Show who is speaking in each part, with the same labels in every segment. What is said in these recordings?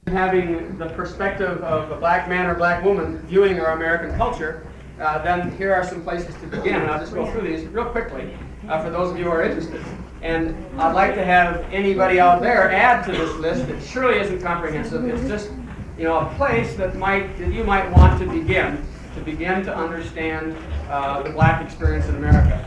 Speaker 1: Having the perspective of a black man or black woman viewing our American culture, then here are some places to begin. And I'll just go through these real quickly for those of you who are interested. And I'd like to have anybody out there add to this list. It surely isn't comprehensive. It's just a place that you might want to begin to understand the black experience in America.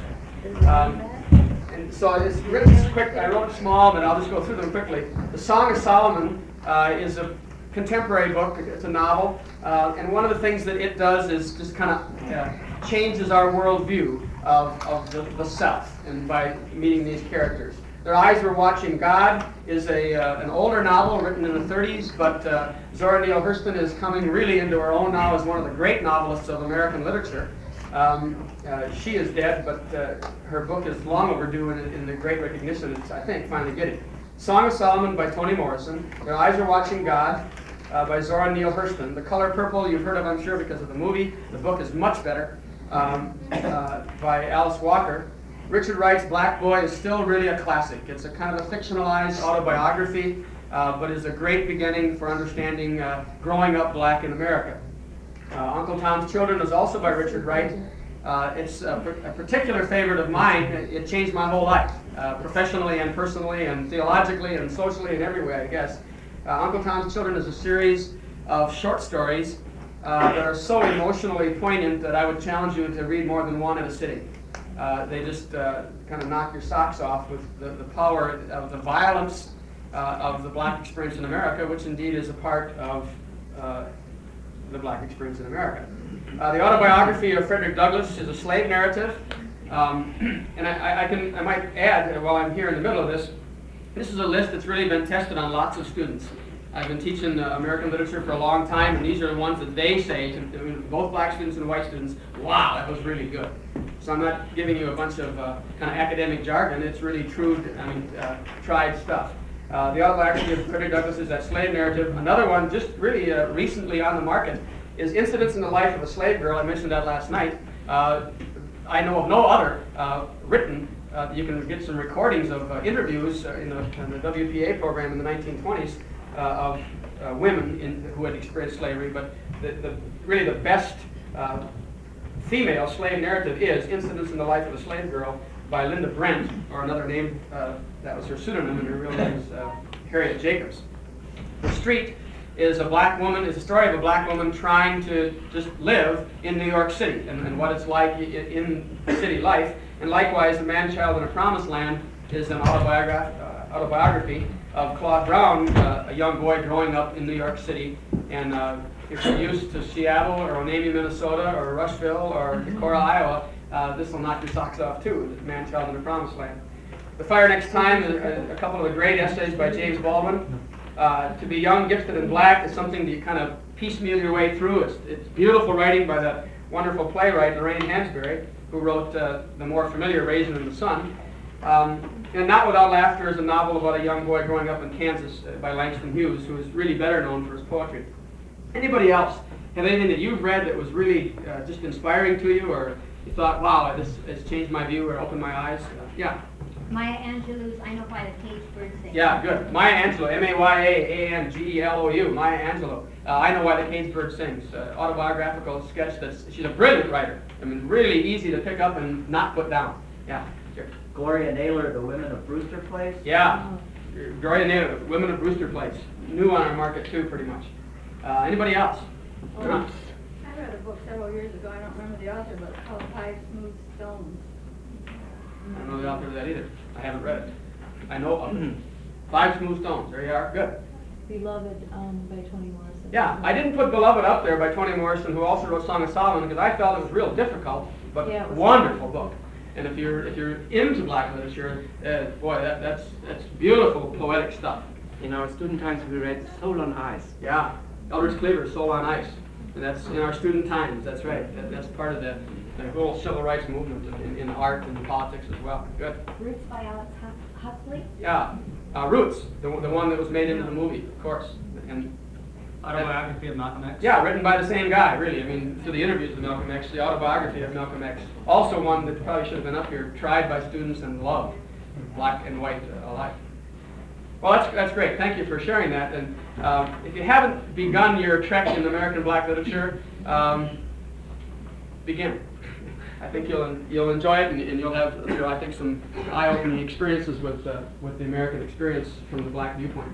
Speaker 1: And so it's really just quick. I wrote it small, but I'll just go through them quickly. The Song of Solomon is a contemporary book. It's a novel, and one of the things that it does is just kind of changes our worldview of the South, and by meeting these characters. Their Eyes Were Watching God is an older novel written in the 30s, but Zora Neale Hurston is coming really into her own now as one of the great novelists of American literature. She is dead, but her book is long overdue in the great recognition it's, I think, finally getting. Song of Solomon by Toni Morrison. Their Eyes Are Watching God by Zora Neale Hurston. The Color Purple you've heard of, I'm sure, because of the movie. The book is much better, by Alice Walker. Richard Wright's Black Boy is still really a classic. It's a kind of a fictionalized autobiography, but is a great beginning for understanding growing up black in America. Uncle Tom's Children is also by Richard Wright. It's a particular favorite of mine. It changed my whole life, professionally and personally and theologically and socially and every way, I guess. Uncle Tom's Children is a series of short stories that are so emotionally poignant that I would challenge you to read more than one at a sitting. They just kind of knock your socks off with the power of the violence of the black experience in America, which indeed is a part of the black experience in America. The autobiography of Frederick Douglass is a slave narrative, and I might add, while I'm here in the middle of this, this is a list that's really been tested on lots of students. I've been teaching American literature for a long time, and these are the ones that they say, to both black students and white students, wow, that was really good. So I'm not giving you a bunch of kind of academic jargon. It's really true, tried stuff. The autobiography of Frederick Douglass is that slave narrative. Another one, just really recently on the market, is Incidents in the Life of a Slave Girl. I mentioned that last night. I know of no other written. You can get some recordings of interviews in the WPA program in the 1920s of women who had experienced slavery, but really the best female slave narrative is Incidents in the Life of a Slave Girl by Linda Brent, or another name, that was her pseudonym, and her real name is Harriet Jacobs. The Street is a story of a black woman trying to just live in New York City and what it's like in city life. And likewise, The Man Child in a Promised Land is an autobiography of Claude Brown, a young boy growing up in New York City. And if you're used to Seattle or Onamia, Minnesota, or Rushville or Decorah, Iowa, this will knock your socks off too, The Man Child in a Promised Land. The Fire Next Time is a couple of the great essays by James Baldwin. To Be Young, Gifted, and Black is something that you kind of piecemeal your way through. It's beautiful writing by the wonderful playwright Lorraine Hansberry, who wrote the more familiar Raisin in the Sun. And Not Without Laughter is a novel about a young boy growing up in Kansas by Langston Hughes, who is really better known for his poetry. Anybody else have anything that you've read that was really just inspiring to you, or you thought, wow, this has changed my view or opened my eyes? Yeah.
Speaker 2: Maya Angelou's I Know Why the Caged Bird Sings.
Speaker 1: Yeah, good. Maya Angelou, Mayaangelou, Maya Angelou. I Know Why the Caged Bird Sings. Autobiographical sketch she's a brilliant writer. I mean, really easy to pick up and not put down. Yeah, sure.
Speaker 3: Gloria Naylor, The Women of Brewster Place.
Speaker 1: Yeah, Gloria Naylor, Women of Brewster Place. New on our market too, pretty much. Anybody else?
Speaker 4: I read a book several years ago, I don't remember the author, but it's called Five Smooth Stones.
Speaker 1: I don't know the author of that either. I haven't read it. I know of it. Five Smooth Stones. There you are. Good.
Speaker 5: Beloved by Toni Morrison.
Speaker 1: Yeah, I didn't put Beloved up there by Toni Morrison, who also wrote Song of Solomon, because I felt it was real difficult, but wonderful book. And if you're into black literature, boy, that's beautiful poetic stuff.
Speaker 3: In our student times, we read Soul on Ice.
Speaker 1: Yeah, Eldridge Cleaver's Soul on Ice. And that's in our student times. That's right. That's part of the whole civil rights movement in art and politics as well. Good.
Speaker 2: Roots by Alex Huxley.
Speaker 1: Yeah, Roots, the one that was made into the movie, of course. And
Speaker 6: Autobiography of Malcolm X.
Speaker 1: Yeah, written by the same guy, really. I mean, through the interviews with Malcolm X, the autobiography of Malcolm X. Also one that probably should have been up here, tried by students and loved, black and white alike. Well, that's great. Thank you for sharing that. And if you haven't begun your trek in American black literature, begin. I think you'll enjoy it, and you'll have, I think, some eye-opening experiences with the American experience from the black viewpoint.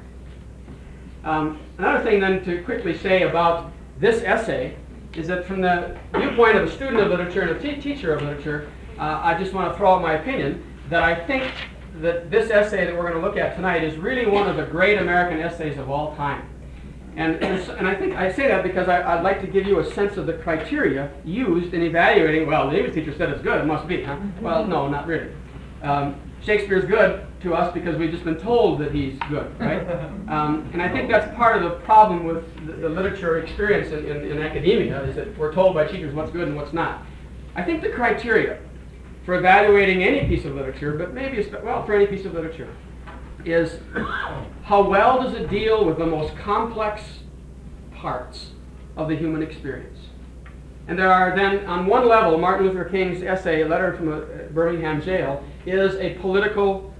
Speaker 1: Another thing then to quickly say about this essay is that from the viewpoint of a student of literature and a teacher of literature, I just want to throw out my opinion that I think that this essay that we're going to look at tonight is really one of the great American essays of all time. And I think I say that because I'd like to give you a sense of the criteria used in evaluating, well, the English teacher said it's good, it must be, huh? Well, no, not really. Shakespeare's good to us because we've just been told that he's good, right? And I think that's part of the problem with the literature experience in academia, is that we're told by teachers what's good and what's not. I think the criteria for evaluating any piece of literature, but maybe, well, for any piece of literature, is how well does it deal with the most complex parts of the human experience. And there are then, on one level, Martin Luther King's essay, A Letter from a Birmingham Jail, is a political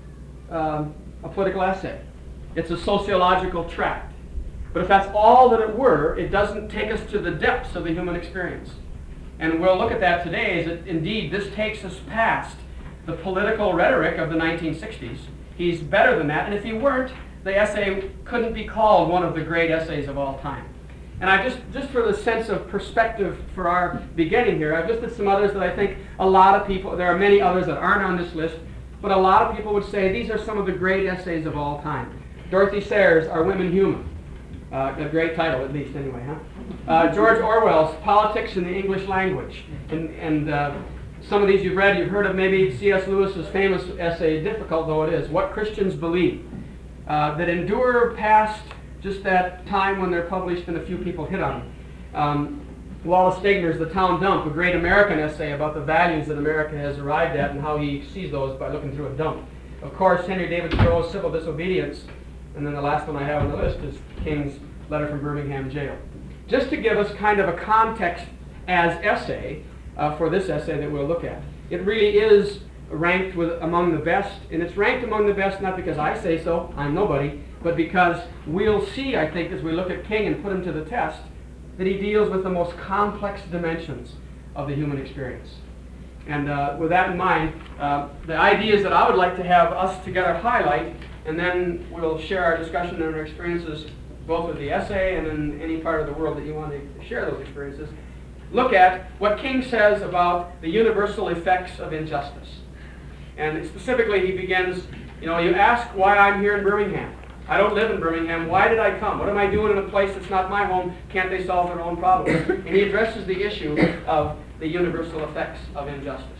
Speaker 1: essay. It's a sociological tract. But if that's all that it were, it doesn't take us to the depths of the human experience. And we'll look at that today, is that indeed this takes us past the political rhetoric of the 1960s. He's better than that, and if he weren't, the essay couldn't be called one of the great essays of all time. And I just for the sense of perspective for our beginning here, I've listed some others that I think a lot of people, there are many others that aren't on this list, but a lot of people would say these are some of the great essays of all time. Dorothy Sayers' Are Women Human? A great title, at least, anyway, huh? George Orwell's Politics in the English Language. And some of these you've read, you've heard of maybe C.S. Lewis's famous essay, difficult though it is, What Christians Believe, that endure past just that time when they're published and a few people hit on them. Wallace Stegner's The Town Dump, a great American essay about the values that America has arrived at and how he sees those by looking through a dump. Of course, Henry David Thoreau's Civil Disobedience, and then the last one I have on the list is King's Letter from Birmingham Jail. Just to give us kind of a context as essay for this essay that we'll look at. It really is ranked among the best, and it's ranked among the best not because I say so, I'm nobody, but because we'll see, I think, as we look at King and put him to the test, that he deals with the most complex dimensions of the human experience. And with that in mind, the ideas that I would like to have us together highlight, and then we'll share our discussion and our experiences both with the essay and in any part of the world that you want to share those experiences, look at what King says about the universal effects of injustice. And specifically he begins, you ask why I'm here in Birmingham. I don't live in Birmingham. Why did I come? What am I doing in a place that's not my home? Can't they solve their own problems? And he addresses the issue of the universal effects of injustice.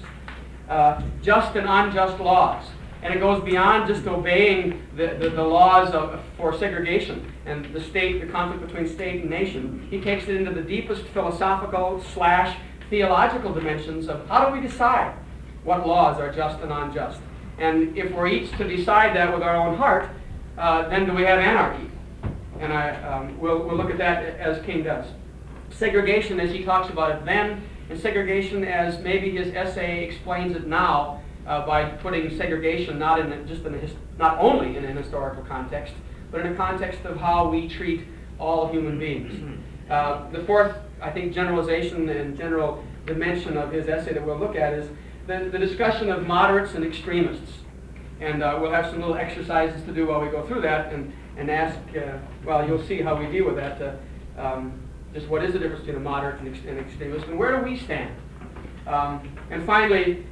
Speaker 1: Just and unjust laws. And it goes beyond just obeying the laws for segregation and the conflict between state and nation. He takes it into the deepest philosophical / theological dimensions of how do we decide what laws are just and unjust. And if we're each to decide that with our own heart, then do we have anarchy? And we'll look at that as King does. Segregation as he talks about it then, and segregation as maybe his essay explains it now, by putting segregation not only in an historical context, but in a context of how we treat all human beings. The fourth, I think, generalization and general dimension of his essay that we'll look at is the discussion of moderates and extremists. And we'll have some little exercises to do while we go through that and ask, you'll see how we deal with that, just what is the difference between a moderate and extremist, and where do we stand? And finally,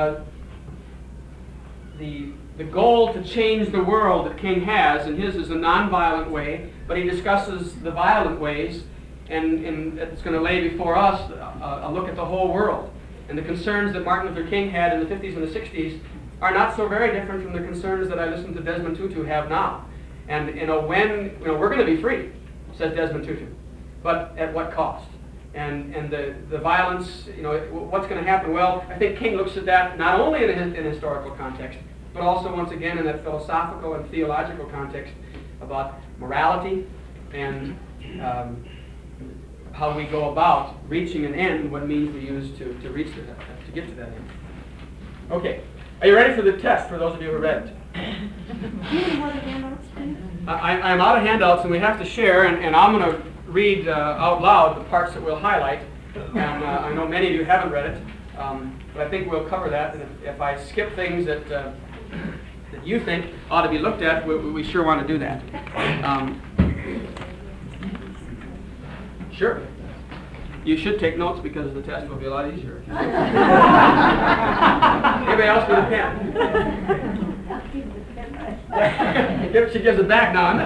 Speaker 1: the goal to change the world that King has, and his is a nonviolent way, but he discusses the violent ways, and it's going to lay before us a look at the whole world. And the concerns that Martin Luther King had in the 50s and the 60s are not so very different from the concerns that I listen to Desmond Tutu have now. And when we're going to be free, says Desmond Tutu, but at what cost? And the violence, what's going to happen? Well, I think King looks at that not only in a historical context, but also once again in that philosophical and theological context about morality and how we go about reaching an end, what means we use to get to that end. Okay, are you ready for the test? For those of you who read it.
Speaker 2: Do you know what a handouts do?
Speaker 1: I'm out of handouts, and we have to share, and I'm going to read out loud the parts that we'll highlight. And I know many of you haven't read it, but I think we'll cover that. And if I skip things that you think ought to be looked at, we sure want to do that. Sure. You should take notes because the test will be a lot easier. Anybody else with a pen? She gives it back now.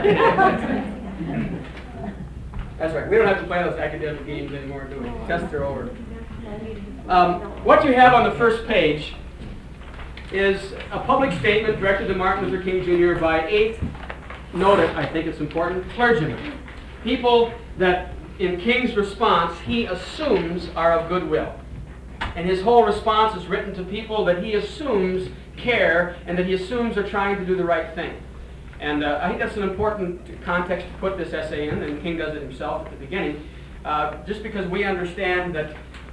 Speaker 1: That's right. We don't have to play those academic games anymore, do we? Tests are over. What you have on the first page is a public statement directed to Martin Luther King Jr. by 8, note it, I think it's important, clergymen. People that, in King's response, he assumes are of goodwill. And his whole response is written to people that he assumes care and that he assumes are trying to do the right thing. And I think that's an important context to put this essay in, and King does it himself at the beginning, just because we understand that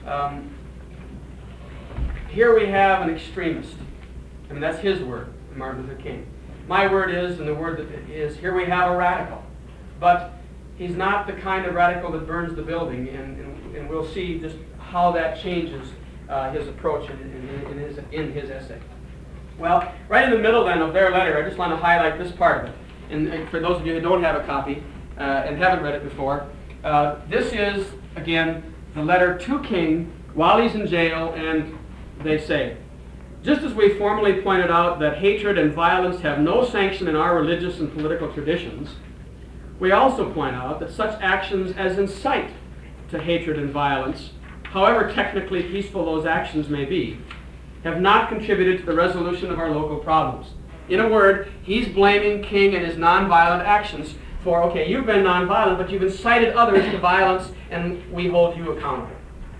Speaker 1: here we have an extremist. I mean, that's his word, Martin Luther King. My word is, and the word that is, here we have a radical. But he's not the kind of radical that burns the building, and we'll see just how that changes his approach in his essay. Well, right in the middle then of their letter, I just want to highlight this part of it. And for those of you who don't have a copy and haven't read it before, this is, again, the letter to King while he's in jail, and they say, just as we formally pointed out that hatred and violence have no sanction in our religious and political traditions, we also point out that such actions as incite to hatred and violence, however technically peaceful those actions may be, have not contributed to the resolution of our local problems. In a word, he's blaming King and his nonviolent actions for, okay, you've been nonviolent, but you've incited others to violence, and we hold you accountable.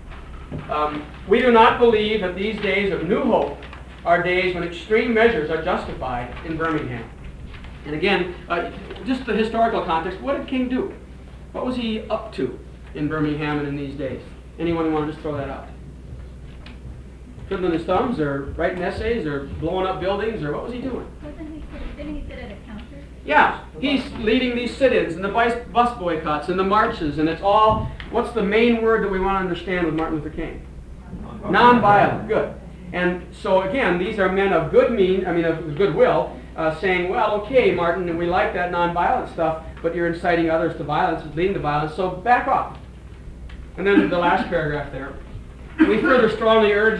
Speaker 1: We do not believe that these days of new hope are days when extreme measures are justified in Birmingham. And again, just the historical context, what did King do? What was he up to in Birmingham and in these days? Anyone want to just throw that out? Twiddling his thumbs, or writing essays, or blowing up buildings, or what was he doing?
Speaker 4: Didn't he sit at a counter?
Speaker 1: Yeah, he's leading these sit-ins and the bus boycotts and the marches, and it's all, what's the main word that we want to understand with Martin Luther King? Nonviolent, good. And so again, these are men of of goodwill, saying, well, okay, Martin, and we like that nonviolent stuff, but you're inciting others to violence, it's leading to violence, so back off. And then the last paragraph there. We further strongly urge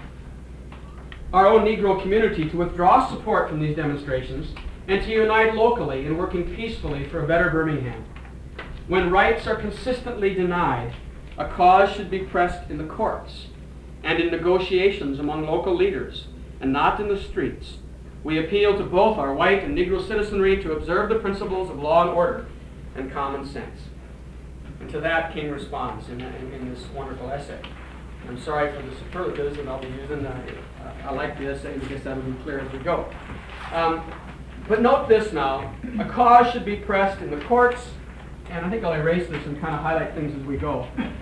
Speaker 1: our own Negro community to withdraw support from these demonstrations and to unite locally in working peacefully for a better Birmingham. When rights are consistently denied, a cause should be pressed in the courts and in negotiations among local leaders, and not in the streets. We appeal to both our white and Negro citizenry to observe the principles of law and order and common sense. And to that, King responds in this wonderful essay. I'm sorry for the superlatives that I'll be using. I like the essay, and I guess that'll be clear as we go. But note this now. A cause should be pressed in the courts, and I think I'll erase this and kind of highlight things as we go.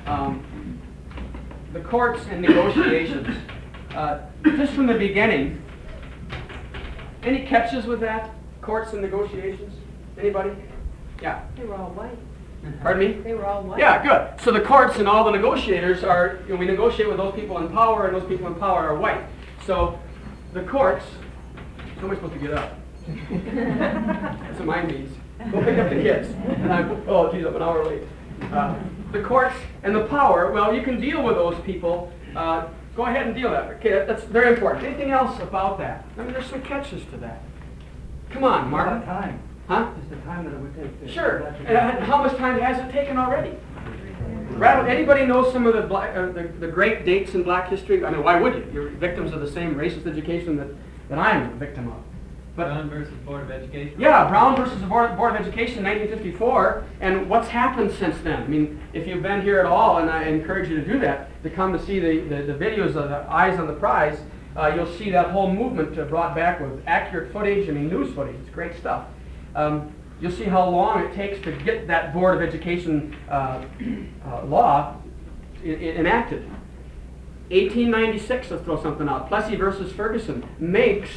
Speaker 1: The courts and negotiations. Just from the beginning, any catches with that? Courts and negotiations? Anybody? Yeah.
Speaker 5: They were all white.
Speaker 1: Pardon me?
Speaker 5: They were all white.
Speaker 1: Yeah, good. So the courts and all the negotiators are, we negotiate with those people in power, and those people in power are white. So the courts, somebody's supposed to get up. That's what mine means. Go pick up the kids. And I'm an hour late. The courts and the power, well, you can deal with those people. Go ahead and deal with that. Okay, that's very important. Anything else about that? I mean, there's some catches to that. Come on, Martin.
Speaker 3: Time.
Speaker 1: Huh?
Speaker 3: It's the time that it would take to...
Speaker 1: Sure. And how much time has it taken already? Anybody know some of the great dates in black history? I mean, why would you? You're victims of the same racist education that I'm a victim of. But,
Speaker 6: Brown versus Board of Education.
Speaker 1: Yeah, Brown versus the Board of Education in 1954. And what's happened since then? I mean, if you've been here at all, and I encourage you to do that, to come to see the videos of the Eyes on the Prize, you'll see that whole movement brought back with accurate footage, news footage. It's great stuff. You'll see how long it takes to get that Board of Education law enacted. 1896, let's throw something out. Plessy versus Ferguson makes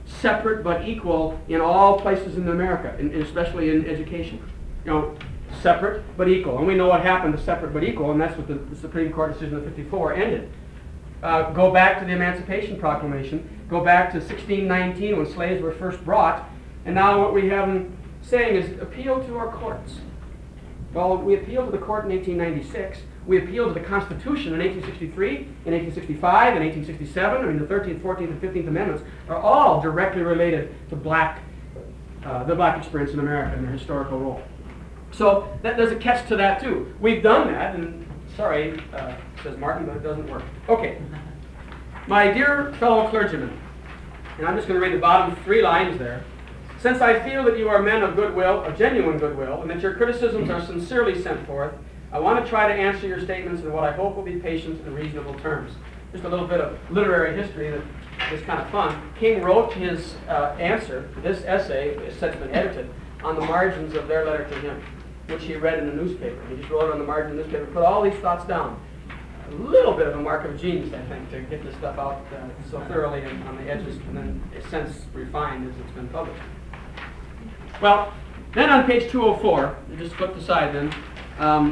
Speaker 1: separate but equal in all places in America, especially in education. Separate but equal. And we know what happened to separate but equal, and that's what the Supreme Court decision of 54 ended. Go back to the Emancipation Proclamation. Go back to 1619 when slaves were first brought. And now what we have them saying is appeal to our courts. Well, we appealed to the court in 1896. We appealed to the Constitution in 1863, in 1865, in 1867. I mean, the 13th, 14th, and 15th Amendments are all directly related to the black experience in America and their historical role. So there's a catch to that too. We've done that, and sorry, says Martin, but it doesn't work. Okay. My dear fellow clergymen, and I'm just going to read the bottom 3 lines there. Since I feel that you are men of goodwill, of genuine goodwill, and that your criticisms are sincerely sent forth, I want to try to answer your statements in what I hope will be patient and reasonable terms. Just a little bit of literary history that is kind of fun. King wrote his answer, this essay, it's since been edited, on the margins of their letter to him, which he read in the newspaper. He just wrote it on the margin of the newspaper, put all these thoughts down. A little bit of a mark of genius, I think, to get this stuff out so thoroughly and on the edges, and then since refined as it's been published. Well, then on page 204, you just flip the side then,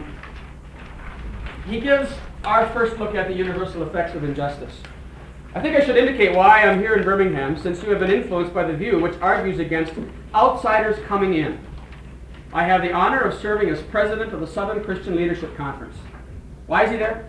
Speaker 1: he gives our first look at the universal effects of injustice. I think I should indicate why I'm here in Birmingham, since you have been influenced by the view which argues against outsiders coming in. I have the honor of serving as president of the Southern Christian Leadership Conference. Why is he there?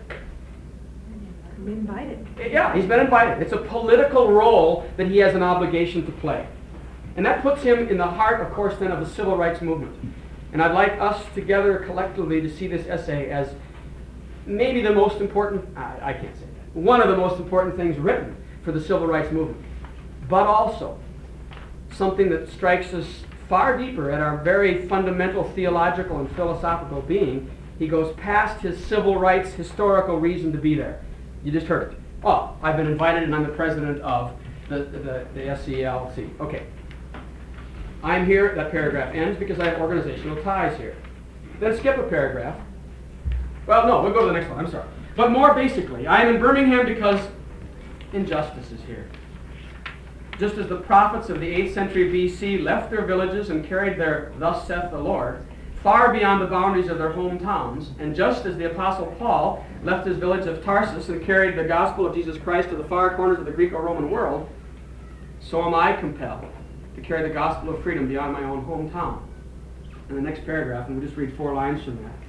Speaker 5: Invited.
Speaker 1: Yeah, he's been invited. It's a political role that he has an obligation to play. And that puts him in the heart, of course, then of the civil rights movement. And I'd like us together collectively to see this essay as maybe the most important, I can't say that, one of the most important things written for the civil rights movement. But also something that strikes us far deeper at our very fundamental theological and philosophical being. He goes past his civil rights historical reason to be there. You just heard it. Oh, I've been invited and I'm the president of the SCLC. Okay. I'm here, that paragraph ends because I have organizational ties here. Then skip a paragraph. Well, no, we'll go to the next one, I'm sorry. But more basically, I am in Birmingham because injustice is here. Just as the prophets of the 8th century BC left their villages and carried their "Thus saith the Lord" far beyond the boundaries of their hometowns, and just as the Apostle Paul left his village of Tarsus and carried the gospel of Jesus Christ to the far corners of the Greco-Roman world, so am I compelled to carry the gospel of freedom beyond my own hometown. In the next paragraph, and we'll just read 4 lines from that.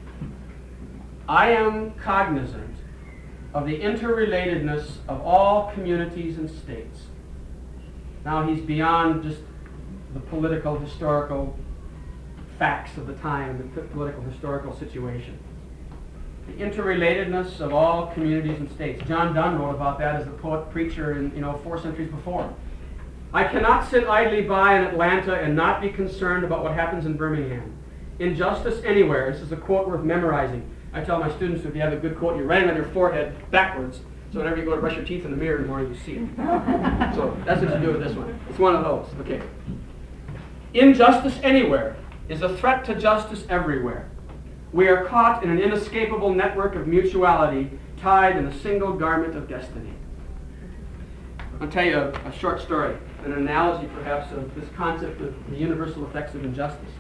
Speaker 1: I am cognizant of the interrelatedness of all communities and states. Now he's beyond just the political, historical facts of the time, the political, historical situation. The interrelatedness of all communities and states. John Donne wrote about that as a poet-preacher in 4 centuries before. I cannot sit idly by in Atlanta and not be concerned about what happens in Birmingham. Injustice anywhere. This is a quote worth memorizing. I tell my students, if you have a good quote, you write it on your forehead backwards, so whenever you go to brush your teeth in the mirror in the morning, you see it. So that's what you do with this one. It's one of those. Okay. Injustice anywhere is a threat to justice everywhere. We are caught in an inescapable network of mutuality, tied in a single garment of destiny. I'll tell you a short story, an analogy perhaps of this concept of the universal effects of injustice.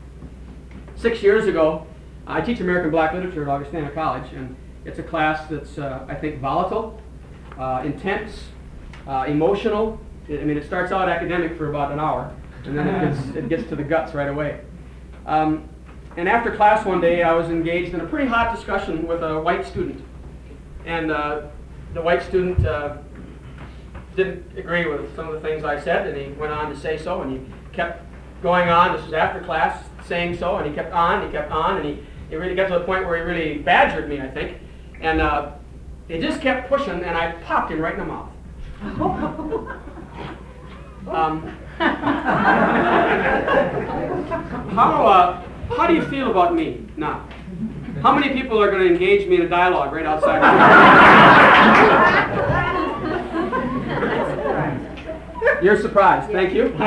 Speaker 1: 6 years ago, I teach American Black Literature at Augustana College, and it's a class that's, I think, volatile, intense, emotional. It starts out academic for about an hour, and then it gets to the guts right away. And after class one day, I was engaged in a pretty hot discussion with a white student. And the white student didn't agree with some of the things I said, and he went on to say so, and he kept going on. This was after class, saying so, and he kept on, and he really got to the point where he really badgered me, I think. And he just kept pushing, and I popped him right in the mouth. How do you feel about me now? How many people are going to engage me in a dialogue right outside? You're surprised. Thank you.
Speaker 6: You're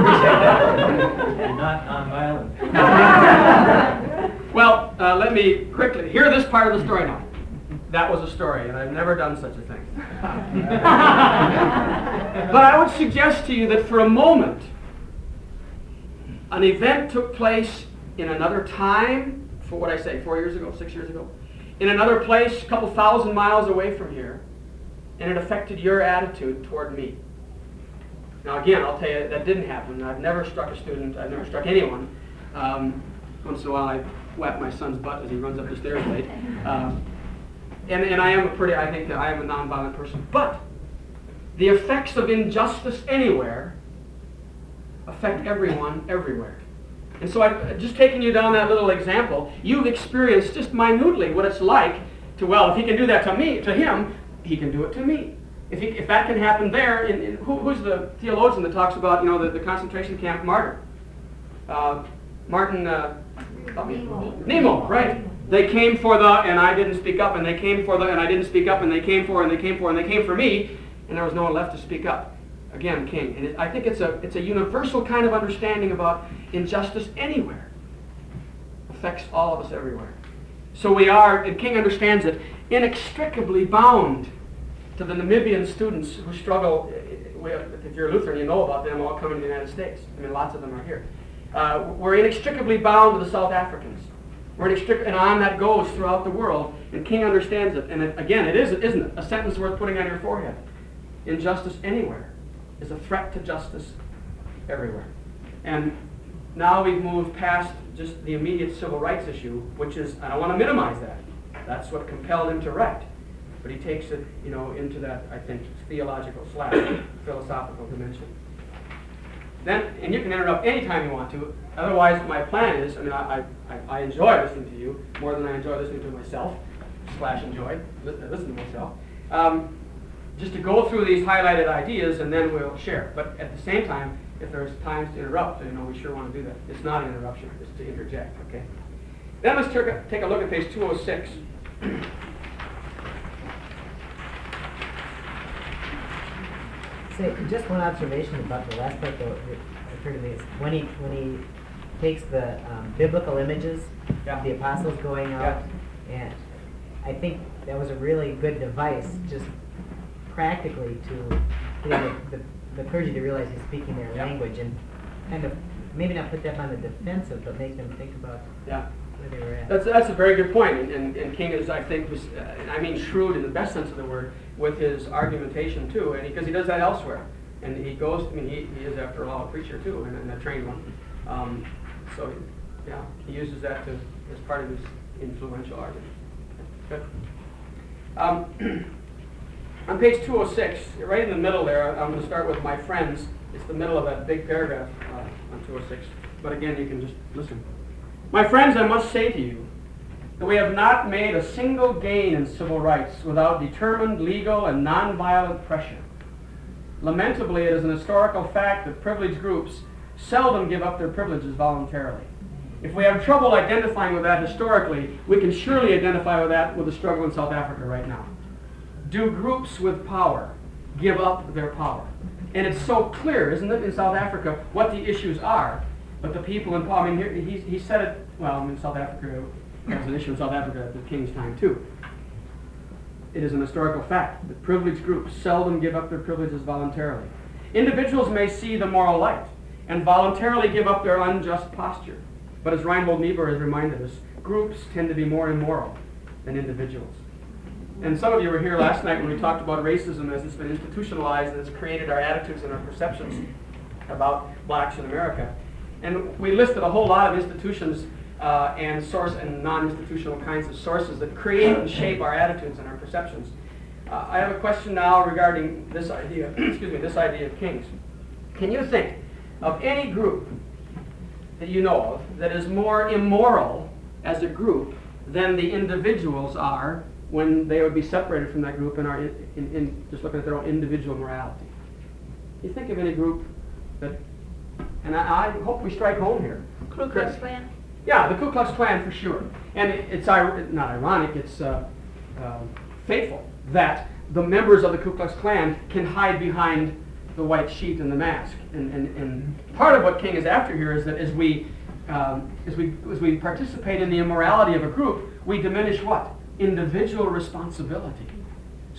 Speaker 6: not nonviolent.
Speaker 1: Well, let me quickly hear this part of the story now. That was a story, and I've never done such a thing. But I would suggest to you that for a moment, an event took place in another time, for what I say, 4 years ago, 6 years ago, in another place, a couple thousand miles away from here, and it affected your attitude toward me. Now again, I'll tell you, that didn't happen. I've never struck a student, I've never struck anyone. Once in a while I whap my son's butt as he runs up the stairs late. And I think that I am a nonviolent person. But the effects of injustice anywhere affect everyone, everywhere. And so just taking you down that little example, you've experienced just minutely what it's like to, well, if he can do that to me, to him, he can do it to me. If that can happen there, who's the theologian that talks about, the concentration camp martyr? Nemo, right? They came for the, and I didn't speak up, and they came for the, and I didn't speak up, and they came for, and they came for, and they came for me, and there was no one left to speak up. Again, King. And I think it's a universal kind of understanding about injustice anywhere. Affects all of us everywhere. So we are, and King understands it, inextricably bound to the Namibian students who struggle with, if you're a Lutheran, you know about them all coming to the United States. I mean, lots of them are here. We're inextricably bound to the South Africans. And on that goes throughout the world, and King understands it. And again, isn't it? A sentence worth putting on your forehead. Injustice anywhere is a threat to justice everywhere. And now we've moved past just the immediate civil rights issue, which is, I don't want to minimize that. That's what compelled him to write. But he takes it, into that, I think, theological / philosophical dimension. Then, and you can interrupt anytime you want to. Otherwise, my plan is, I enjoy listening to you more than I enjoy listening to myself, / enjoy listening to myself. Just to go through these highlighted ideas, and then we'll share. But at the same time, if there's times to interrupt, we sure want to do that. It's not an interruption, it's to interject, okay? Then let's take a look at page 206.
Speaker 7: Say, just one observation about the last part that occurred to me is when he takes the biblical images of the apostles going out, and I think that was a really good device, just practically to get the clergy to realize he's speaking their language, and kind of maybe not put them on the defensive, but make them think about where they were at.
Speaker 1: That's a very good point, and King is, I think, shrewd in the best sense of the word with his argumentation too, and because he does that elsewhere, and he goes. He is after all a preacher too, and a trained one. So he uses that as part of his influential argument. Good. On page 206, right in the middle there, I'm going to start with my friends. It's the middle of that big paragraph on 206. But again, you can just listen. My friends, I must say to you that we have not made a single gain in civil rights without determined, legal, and nonviolent pressure. Lamentably, it is an historical fact that privileged groups seldom give up their privileges voluntarily. If we have trouble identifying with that historically, we can surely identify with that with the struggle in South Africa right now. Do groups with power give up their power? And it's so clear, isn't it, in South Africa, what the issues are. But the people in power, he said it, in South Africa, there was an issue in South Africa at the King's time too. It is an historical fact that privileged groups seldom give up their privileges voluntarily. Individuals may see the moral light and voluntarily give up their unjust posture. But as Reinhold Niebuhr has reminded us, groups tend to be more immoral than individuals. And some of you were here last night when we talked about racism as it's been institutionalized and it's created our attitudes and our perceptions about blacks in America. And we listed a whole lot of institutions and source and non-institutional kinds of sources that create and shape our attitudes and our perceptions. I have a question now regarding this idea, this idea of kings. Can you think of any group that you know of that is more immoral as a group than the individuals are when they would be separated from that group and are in just looking at their own individual morality? You think of any group that, and I hope we strike home here.
Speaker 4: Ku Klux Klan?
Speaker 1: Yeah, the Ku Klux Klan for sure. And it's not ironic, it's fateful that the members of the Ku Klux Klan can hide behind the white sheet and the mask. And part of what King is after here is that as we participate in the immorality of a group, we diminish what? Individual responsibility.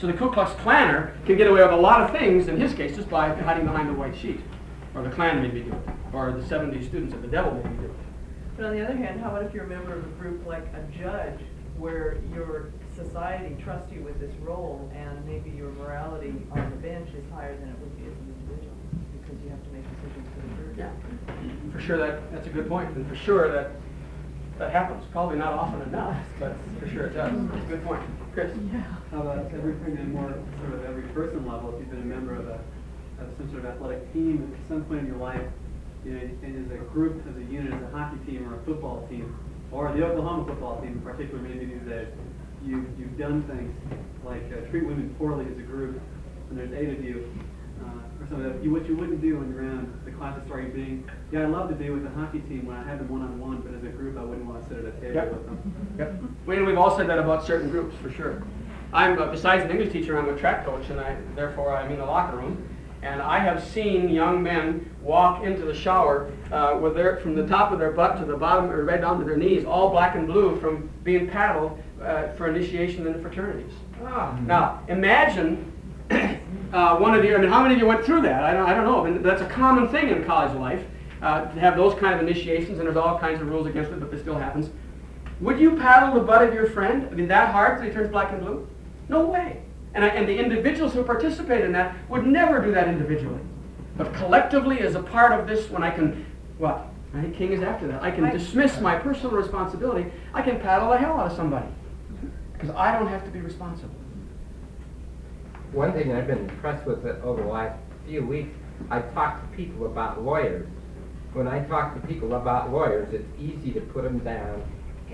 Speaker 1: So the Ku Klux Klanner can get away with a lot of things, in his case, just by hiding behind the white sheet. Or the Klan maybe do it. Or the 70 students of the devil maybe do it.
Speaker 8: But on the other hand, how about if you're a member of a group like a judge, where your society trusts you with this role, and maybe your morality on the bench is higher than it would be as an individual, because you have to make decisions for the jury?
Speaker 1: Yeah. For sure that's a good point, and for sure that happens. Probably not often enough, but for sure it does. Good point. Chris?
Speaker 9: How about everything at more sort of every person level? If you've been a member of some sort of athletic team at some point in your life, you know, and as a group, as a unit, as a hockey team or a football team, or the Oklahoma football team in particular, maybe these days, you've done things like treat women poorly as a group, and there's 8 of you, or something that what you wouldn't do when you're around the class started being, yeah, I'd love to be with the hockey team when I have them one-on-one, but as a group, I wouldn't want to sit at a table with them.
Speaker 1: Yep. We've all said that about certain groups, for sure. I'm, besides an English teacher, I'm a track coach, and therefore I'm in the locker room. And I have seen young men walk into the shower with from the top of their butt to the bottom, or right down to their knees, all black and blue from being paddled for initiation in the fraternities. Now, imagine one of you, how many of you went through that? I don't know. I mean, that's a common thing in college life, to have those kind of initiations, and there's all kinds of rules against it, but it still happens. Would you paddle the butt of your friend? I mean, that hard till he turns black and blue? No way. And the individuals who participate in that would never do that individually. But collectively, as a part of this, when I can, what? I think King is after that. I can dismiss my personal responsibility. I can paddle the hell out of somebody. Because I don't have to be responsible.
Speaker 10: One thing I've been impressed with over the last few weeks, I've talked to people about lawyers. When I talk to people about lawyers, it's easy to put them down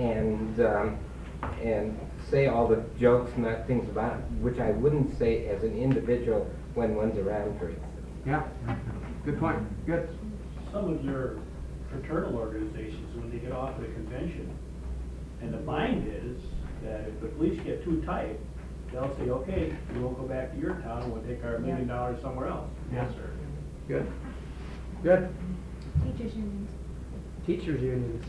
Speaker 10: and say all the jokes and things about it, which I wouldn't say as an individual when one's around, for instance.
Speaker 1: Yeah, good point. Good.
Speaker 11: Some of your fraternal organizations, when they get off of the convention, and the bind is that if the police get too tight, they'll say, okay, we won't go back to your town, and we'll take our $1 million somewhere else. Yes, sir.
Speaker 1: Good. Good.
Speaker 2: Teachers unions.
Speaker 1: Teachers unions.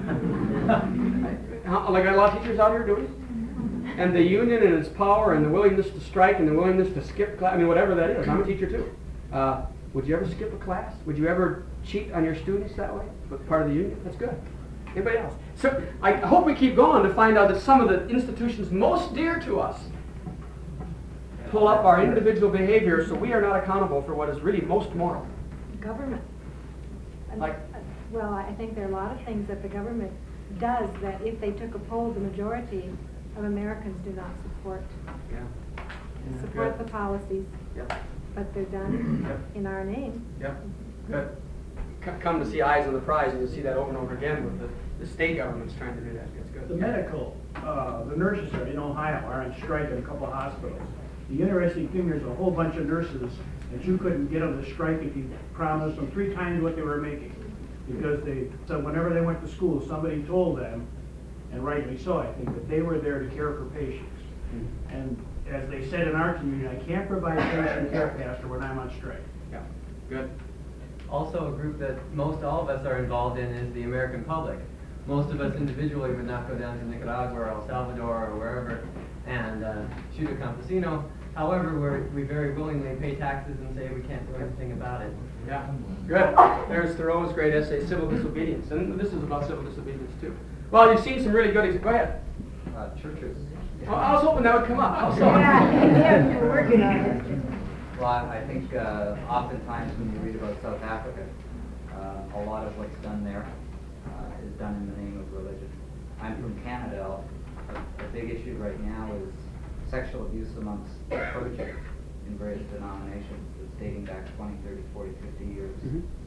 Speaker 1: Like a lot of teachers out here doing. And the union and its power and the willingness to strike and the willingness to skip class, I mean, whatever that is. I'm a teacher too. Would you ever skip a class? Would you ever cheat on your students that way? But part of the union? That's good. Anybody else? So I hope we keep going to find out that some of the institutions most dear to us pull up our individual behavior so we are not accountable for what is really most moral.
Speaker 5: Government.
Speaker 1: Like?
Speaker 5: Well, I think there are a lot of things that the government does that if they took a poll, the majority of Americans do not support. Support the policies, but they're done in our name.
Speaker 1: Good. Come to see Eyes on the Prize, and you'll see that over and over again with the state governments trying to do that. That's good.
Speaker 11: The medical, the nurses are in Ohio are on strike in a couple of hospitals. The interesting thing, there's a whole bunch of nurses that you couldn't get them to strike if you promised them 3 times what they were making. Because they said whenever they went to school, somebody told them, and rightly so, I think, that they were there to care for patients. And as they said in our community, I can't provide patient care, Pastor, when I'm on strike.
Speaker 1: Yeah, good.
Speaker 12: Also, a group that most all of us are involved in is the American public. Most of us individually would not go down to Nicaragua or El Salvador or wherever and shoot a campesino. However, we very willingly pay taxes and say we can't do anything about it.
Speaker 1: Yeah, good. There's Thoreau's great essay, Civil Disobedience. And this is about civil disobedience too. Well, you've seen some really good, go ahead.
Speaker 12: Churches.
Speaker 1: Oh, I was hoping that would come up.
Speaker 5: We're working on it.
Speaker 3: Well, I think oftentimes when you read about South Africa, a lot of what's done there is done in the name of religion. I'm from Canada. A big issue right now is sexual abuse amongst clergy in various denominations. It's dating back 20, 30, 40, 50 years.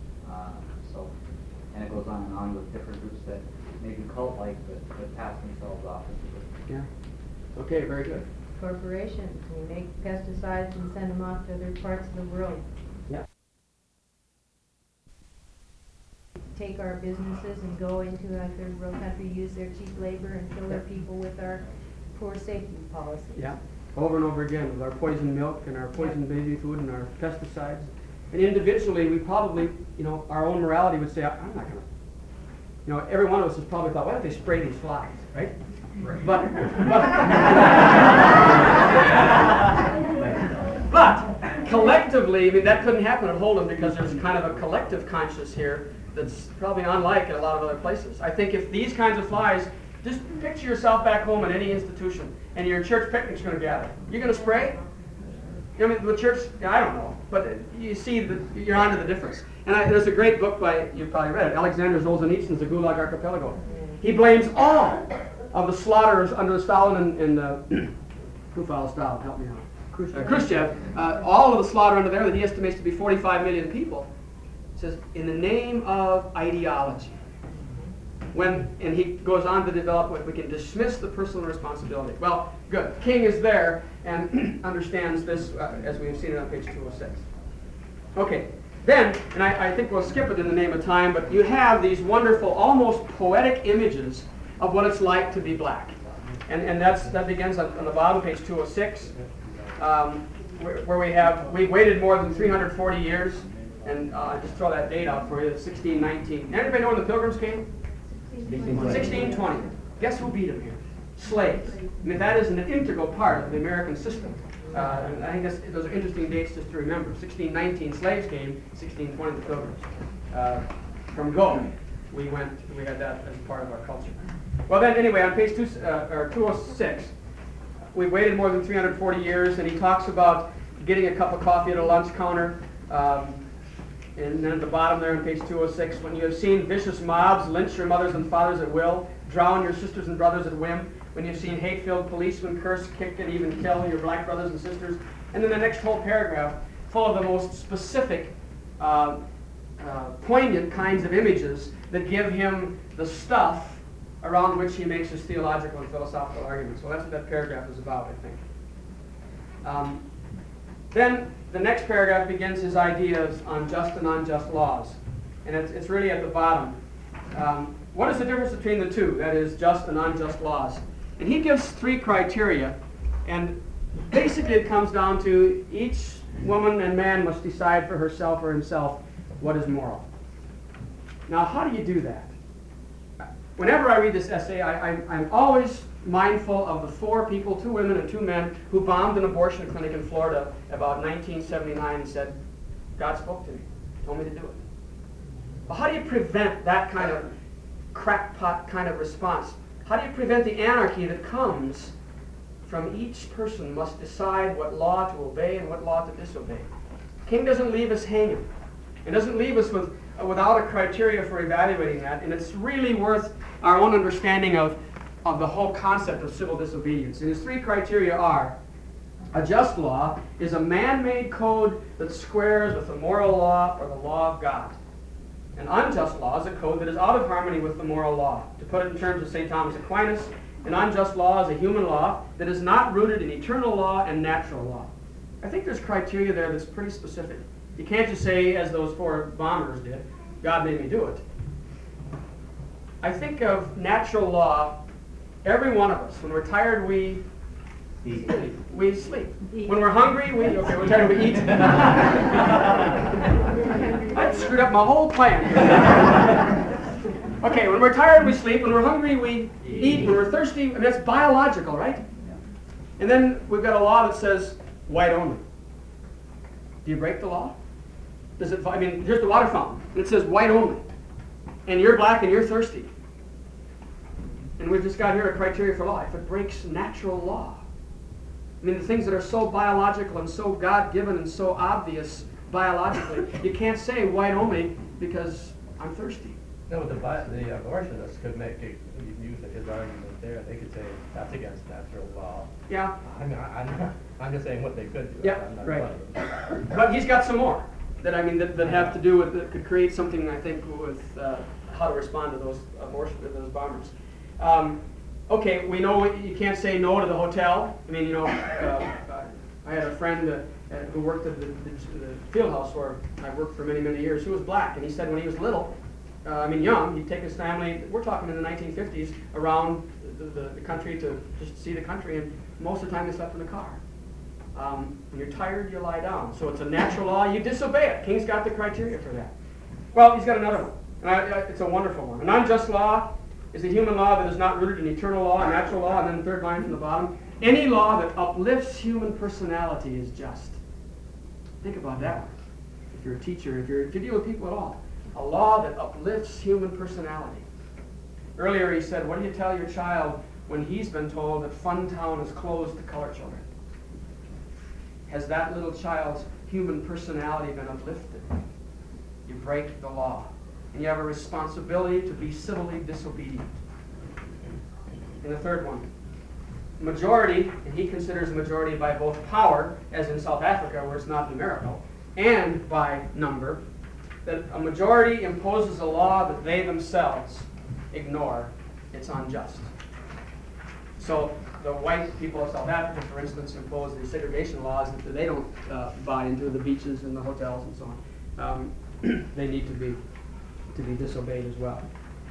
Speaker 3: And it goes on and on with different groups that may be cult-like but pass themselves off as
Speaker 1: Yeah. Okay, very good.
Speaker 5: Corporations, we make pesticides and send them off to other parts of the world.
Speaker 1: Yeah.
Speaker 5: Take our businesses and go into a third world country, use their cheap labor and kill their people with our poor safety policies.
Speaker 1: Yeah, over and over again with our poisoned milk and our poisoned baby food and our pesticides. And individually, we probably, our own morality would say, I'm not going to. Every one of us has probably thought, why don't they spray these flies, right? But collectively, I mean, that couldn't happen at Holden because there's kind of a collective conscience here that's probably unlike in a lot of other places. I think if these kinds of flies, just picture yourself back home in any institution, and your church picnic's going to gather. You're going to spray? I mean, the church, I don't know, but you see that you're onto the difference. And there's a great book by, you've probably read it, Alexander Solzhenitsyn's The Gulag Archipelago. He blames all of the slaughters under Stalin and who followed Stalin? Help me out. Khrushchev. All of the slaughter under there that he estimates to be 45 million people. He says, in the name of ideology. And he goes on to develop what we can dismiss the personal responsibility. Well, good. King is there and understands this as we've seen it on page 206. Okay, then, and I think we'll skip it in the name of time, but you have these wonderful, almost poetic images of what it's like to be black. And that begins on the bottom, page 206, where we waited more than 340 years, and I'll just throw that date out for you, 1619. Anybody know when the Pilgrims came? 1620. Guess who beat them here? Slaves. I mean, that is an integral part of the American system. And I think those are interesting dates just to remember. 1619, slaves came. 1620, the Pilgrims. From Go, we had that as part of our culture. Well, then, anyway, on page 206, we waited more than 340 years, and he talks about getting a cup of coffee at a lunch counter. And then at the bottom there on page 206, when you have seen vicious mobs lynch your mothers and fathers at will, drown your sisters and brothers at whim, when you've seen hate-filled policemen curse, kick, and even kill your black brothers and sisters. And then the next whole paragraph, full of the most specific, poignant kinds of images that give him the stuff around which he makes his theological and philosophical arguments. Well, that's what that paragraph is about, I think. Then the next paragraph begins his ideas on just and unjust laws. And it's really at the bottom. What is the difference between the two? That is, just and unjust laws. And he gives 3 criteria. And basically it comes down to each woman and man must decide for herself or himself what is moral. Now, how do you do that? Whenever I read this essay, I'm always mindful of the 4 people, 2 women and 2 men, who bombed an abortion clinic in Florida about 1979 and said, God spoke to me, told me to do it. Well, how do you prevent that kind of crackpot kind of response? How do you prevent the anarchy that comes from each person must decide what law to obey and what law to disobey? King doesn't leave us hanging. It doesn't leave us without a criteria for evaluating that, and it's really worth our own understanding of the whole concept of civil disobedience. And his 3 criteria are: a just law is a man-made code that squares with the moral law or the law of God. An unjust law is a code that is out of harmony with the moral law. To put it in terms of St. Thomas Aquinas, an unjust law is a human law that is not rooted in eternal law and natural law. I think there's criteria there that's pretty specific. You can't just say, as those 4 bombers did, God made me do it. I think of natural law, every one of us, when we're tired, we sleep. When we're hungry, we're tired, we eat. I screwed up my whole plan. Okay, when we're tired, we sleep. When we're hungry, we eat. When we're thirsty, I mean, that's biological, right? And then we've got a law that says white only. Do you break the law? Here's the water fountain, and it says white only. And you're black and you're thirsty. And we've just got here a criteria for law. If it breaks natural law. I mean, the things that are so biological and so God-given and so obvious biologically, you can't say white only because I'm thirsty.
Speaker 13: No, but the abortionists could make it, use his argument there. They could say that's against natural law.
Speaker 1: Yeah.
Speaker 13: I'm just saying what they could do.
Speaker 1: Yeah, right. But he's got some more that have to do with, that could create something, I think, with how to respond to those bombers. Okay, we know you can't say no to the hotel. I mean, I had a friend who worked at the field house where I worked for many, many years, who was black, and he said when he was little, young, he'd take his family, we're talking in the 1950s, around the country to just see the country, and most of the time they slept in the car. When you're tired, you lie down. So it's a natural law, you disobey it. King's got the criteria for that. Well, he's got another one. And it's a wonderful one. An unjust law is a human law that is not rooted in eternal law and natural law, and then the third line from the bottom, any law that uplifts human personality is just. Think about that one. If you're a teacher, if you deal with people at all, a law that uplifts human personality. Earlier he said, what do you tell your child when he's been told that Funtown is closed to color children? Has that little child's human personality been uplifted? You break the law. And you have a responsibility to be civilly disobedient. And the third one, majority, and he considers a majority by both power, as in South Africa where it's not numerical, and by number, that a majority imposes a law that they themselves ignore. It's unjust. So the white people of South Africa, for instance, impose these segregation laws that they don't buy into, the beaches and the hotels and so on. They need to be disobeyed as well.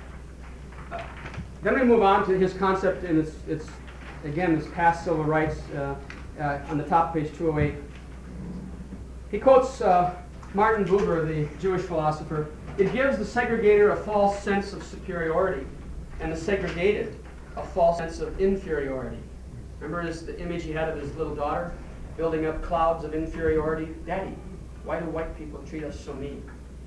Speaker 1: Then we move on to his concept, and it's again, his past civil rights on the top of page 208. He quotes Martin Buber, the Jewish philosopher. It gives the segregator a false sense of superiority, and the segregated a false sense of inferiority. Remember the image he had of his little daughter building up clouds of inferiority? Daddy, why do white people treat us so mean?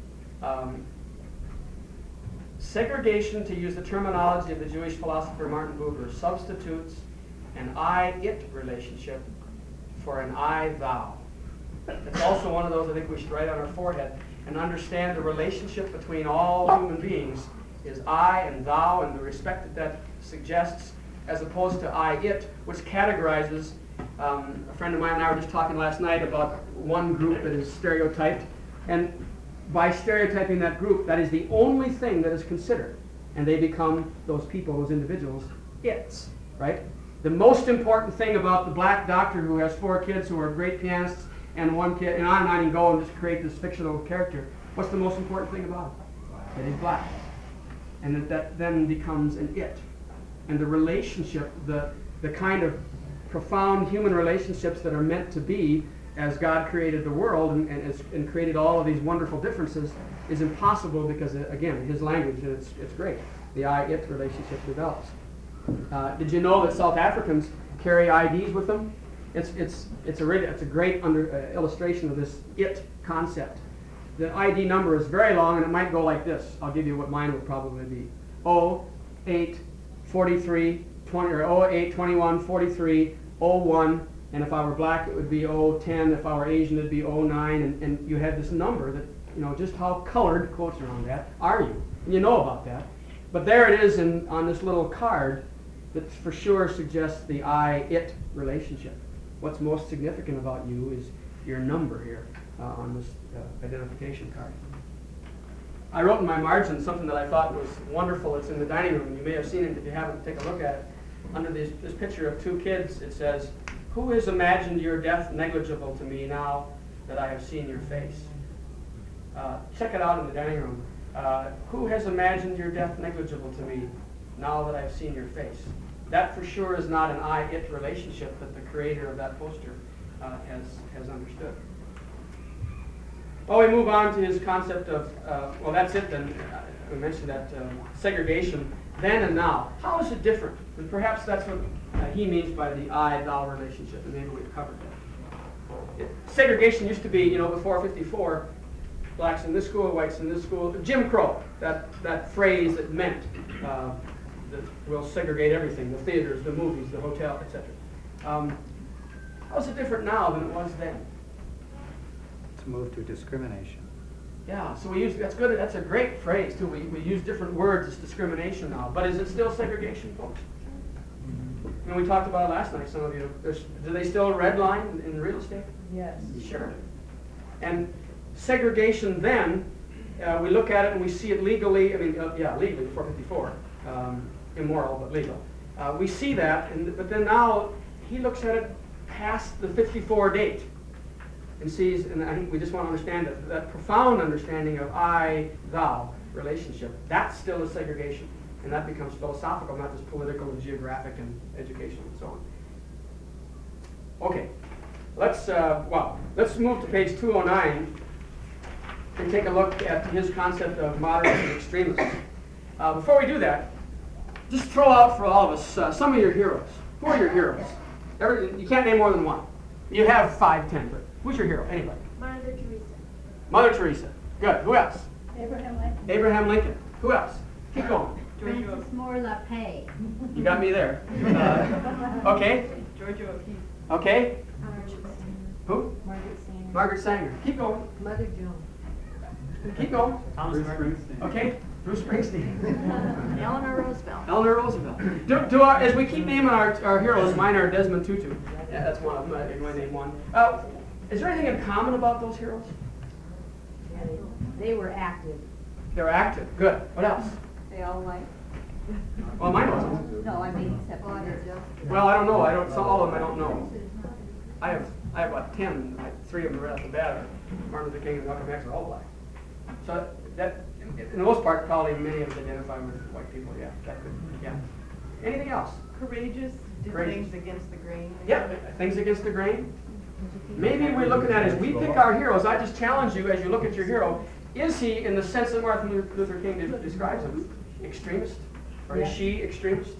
Speaker 1: Segregation, to use the terminology of the Jewish philosopher Martin Buber, substitutes an I-it relationship for an I-thou. It's also one of those I think we should write on our forehead and understand the relationship between all human beings is I and thou and the respect that suggests, as opposed to I-it, which categorizes. A friend of mine and I were just talking last night about one group that is stereotyped, and by stereotyping that group, that is the only thing that is considered. And they become, those people, those individuals, its, right? The most important thing about the black doctor who has 4 kids who are great pianists and 1 kid, and on and on, and go and just create this fictional character. What's the most important thing about it? That he's black. And that then becomes an it. And the relationship, the kind of profound human relationships that are meant to be as God created the world and created all of these wonderful differences is impossible because, again, his language, it's great. The I-it relationship develops. Did you know that South Africans carry IDs with them? It's a great illustration of this it concept. The ID number is very long and it might go like this. I'll give you what mine would probably be. 08 43 20 or 08 21 43 01. And if I were black, it would be 010. If I were Asian, it'd be 09. And you have this number that, just how colored, quotes around that, are you? And you know about that. But there it is on this little card that for sure suggests the I-it relationship. What's most significant about you is your number here on this identification card. I wrote in my margin something that I thought was wonderful. It's in the dining room. You may have seen it. If you haven't, take a look at it. Under this picture of 2 kids, it says, "Who has imagined your death negligible to me now that I have seen your face?" Check it out in the dining room. Who has imagined your death negligible to me now that I have seen your face? That for sure is not an I-it relationship that the creator of that poster has understood. Well, we move on to his concept of, well, that's it then. We mentioned that segregation, then and now. How is it different? And perhaps that's what he means by the I-thou relationship, and maybe we've covered that. Segregation used to be, before 54, blacks in this school, whites in this school. Jim Crow, that phrase that meant that we'll segregate everything, the theaters, the movies, the hotel, etc. How is it different now than it was then?
Speaker 14: It's moved to discrimination.
Speaker 1: Yeah, so we use, that's good, that's a great phrase too. We use different words as discrimination now, but is it still segregation, folks? We talked about it last night, some of you. Do they still redline in real estate?
Speaker 8: Yes.
Speaker 1: Sure. And segregation then, we look at it and we see it legally, legally before 54, immoral but legal. We see that, but then now he looks at it past the 54 date and sees, and I think we just want to understand that profound understanding of I-thou relationship, that's still a segregation. And that becomes philosophical, not just political and geographic and educational and so on. Okay, let's move to page 209 and take a look at his concept of moderates and extremists. Before we do that, just throw out for all of us some of your heroes. Who are your heroes? You can't name more than one. You have 5, 10, but who's your hero? Anybody?
Speaker 4: Mother Teresa.
Speaker 1: Mother Teresa. Good. Who else?
Speaker 4: Abraham Lincoln.
Speaker 1: Abraham Lincoln. Who else? Keep going.
Speaker 2: Francis Moore LaPay.
Speaker 1: You got me there. Okay.
Speaker 8: Georgia O'Keeffe.
Speaker 1: Okay. Who?
Speaker 2: Margaret Sanger.
Speaker 1: Margaret Sanger. Keep going.
Speaker 5: Mother Jones.
Speaker 1: Keep going.
Speaker 9: Bruce Springsteen.
Speaker 1: Okay. Bruce Springsteen.
Speaker 4: Eleanor Roosevelt.
Speaker 1: Eleanor Roosevelt. As we keep naming our heroes, mine are Desmond Tutu. Yeah, that's one of them. I'm going to name one. Is there anything in common about those heroes?
Speaker 5: They were active.
Speaker 1: They're active. Good. What else?
Speaker 4: They all like.
Speaker 1: Well, mine wasn't.
Speaker 4: No, I mean, except for
Speaker 1: Well, I don't know. All of them I don't know. I have about 10. 3 of them right off the bat are Martin Luther King and Malcolm X are all black. So that, in the most part, probably many of us identify with white people. Yeah, that could. Yeah. Anything else?
Speaker 8: Courageous, did
Speaker 1: Courageous.
Speaker 8: things against the grain.
Speaker 1: Yeah, things against the grain. Maybe we're looking at as we pick our heroes. I just challenge you as you look at your hero. Is he, in the sense that Martin Luther King describes him, extremist, or is she extremist?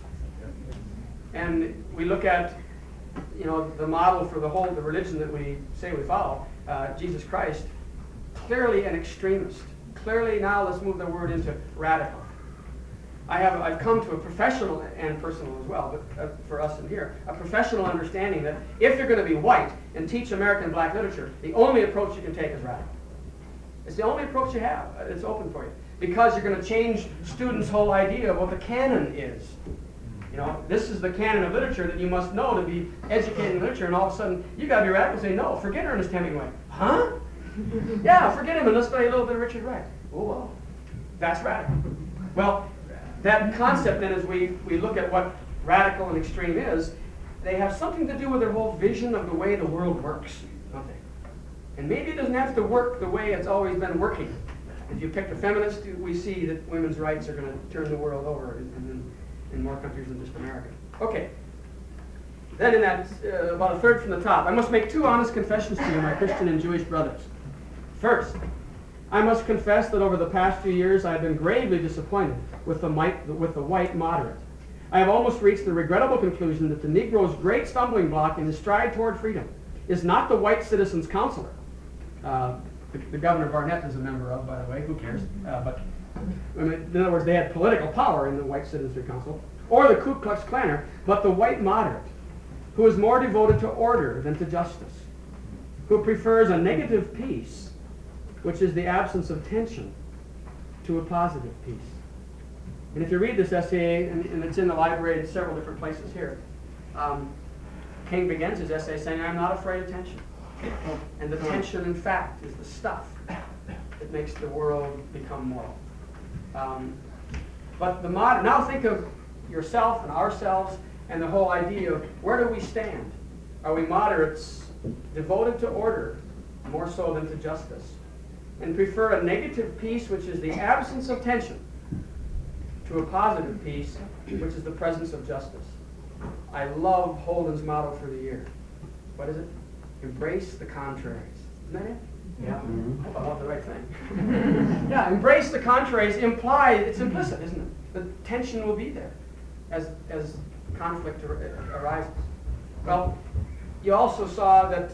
Speaker 1: And we look at, the model for the religion that we say we follow, Jesus Christ, clearly an extremist. Clearly, now let's move the word into radical. I've come to a professional and personal as well, but for us in here, a professional understanding that if you're going to be white and teach American black literature, the only approach you can take is radical. It's the only approach you have. It's open for you. Because you're going to change students' whole idea of what the canon is. This is the canon of literature that you must know to be educated in literature, and all of a sudden, you got to be radical and say, no, forget Ernest Hemingway. Huh? Yeah, forget him and let's study a little bit of Richard Wright. Oh, well, that's radical. Well, that concept then, as we look at what radical and extreme is, they have something to do with their whole vision of the way the world works, don't they? And maybe it doesn't have to work the way it's always been working. If you pick a feminist, we see that women's rights are going to turn the world over in more countries than just America. Okay. Then in that, about a third from the top, I must make 2 honest confessions to you, my Christian and Jewish brothers. First, I must confess that over the past few years I have been gravely disappointed with the white moderate. I have almost reached the regrettable conclusion that the Negro's great stumbling block in his stride toward freedom is not the white citizens' counselor. The Governor Barnett is a member of, by the way, who cares? But in other words, they had political power in the White Citizenry Council, or the Ku Klux Klaner, but the white moderate, who is more devoted to order than to justice, who prefers a negative peace, which is the absence of tension, to a positive peace. And if you read this essay, and it's in the library in several different places here, King begins his essay saying, I'm not afraid of tension. And the tension, in fact, is the stuff that makes the world become moral. But now think of yourself and ourselves and the whole idea of where do we stand? Are we moderates devoted to order more so than to justice? And prefer a negative peace, which is the absence of tension, to a positive peace, which is the presence of justice. I love Holden's motto for the year. What is it? Embrace the contraries. Isn't that it? Yeah. I hope I love the right thing. Yeah, embrace the contraries it's implicit, isn't it? The tension will be there as conflict arises. Well, you also saw that